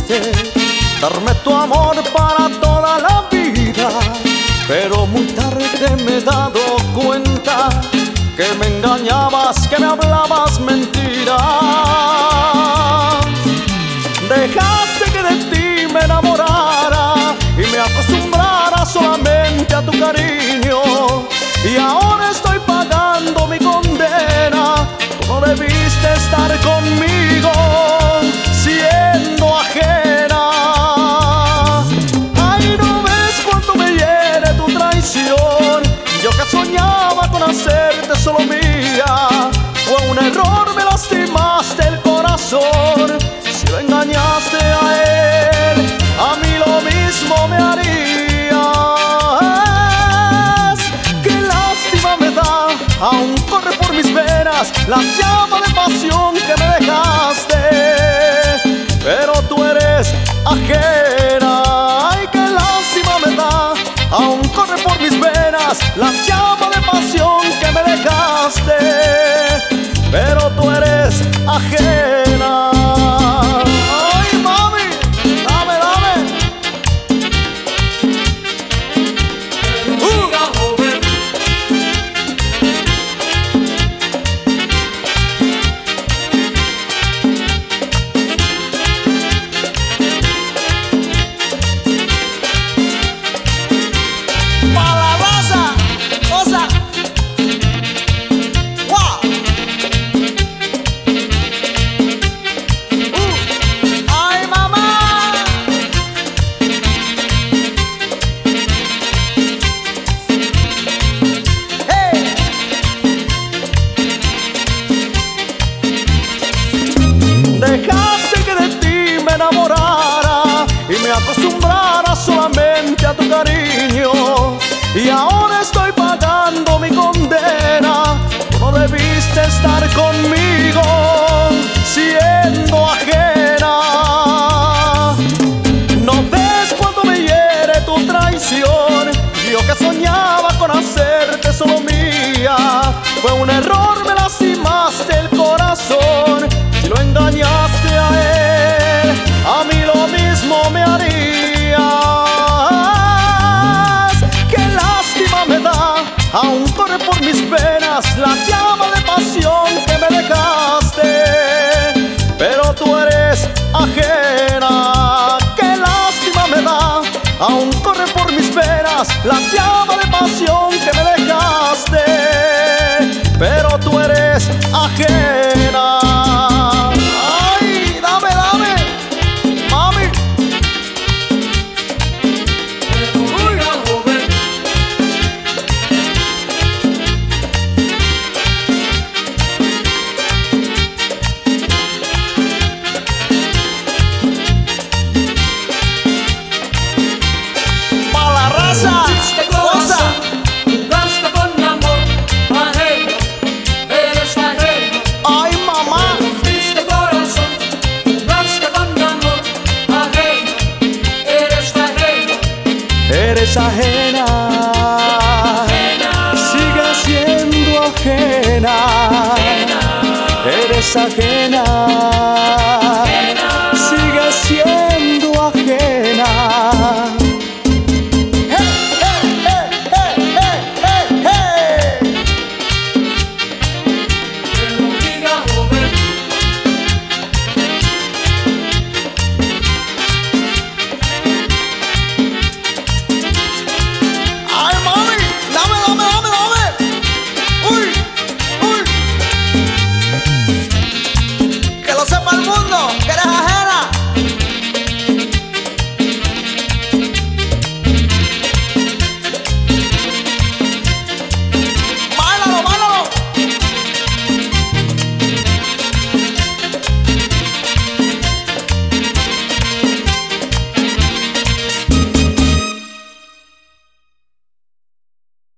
dijiste darme tu amor para toda la vida, pero muy tarde me he dado cuenta que me engañabas, que me hablabas mentiras. Dejaste que de ti me enamorara y me acostumbrara solamente a tu cariño, y ahora estoy pagando mi condena. Tú no debiste estar conmigo siendo ajena. Ay, no ves cuánto me hiere tu traición. Yo que soñaba con hacerte solo mía. Fue un error, me lastimaste el corazón. Si lo engañaste a él, a mí lo mismo me harías. Qué lástima me da, aún corre por mis venas la llama de pasión que me dejaste, pero tú eres ajena. Ay, qué lástima me da, aún corre por mis venas la llama de pasión que me dejaste, pero tú eres ajena. Ay, mami, dame, dame. Dejaste que de ti me enamorara y me acostumbrara solamente a tu cariño, y ahora estoy pagando mi condena. Tú no debiste estar conmigo siendo ajena. No ves cuando me hiere tu traición. Yo que soñaba con hacerte solo mía. Fue un error, me lastimaste el corazón. Si lo engañaste a él, a mí lo mismo me harías. Qué lástima me da, aún corre por mis venas la llama de pasión que me dejaste, pero tú eres ajena. Qué lástima me da, aún corre por mis venas la llama de pasión que me dejaste, pero tú eres ajena. Ay, dame, dame, mami. Pa' la raza, cosa. Jugaste con amor ajeno, eres ajeno. Ay, mamá. Rompiste corazón, jugaste con amor ajeno, eres ajeno. Eres ajena, sigue siendo ajena, eres ajena.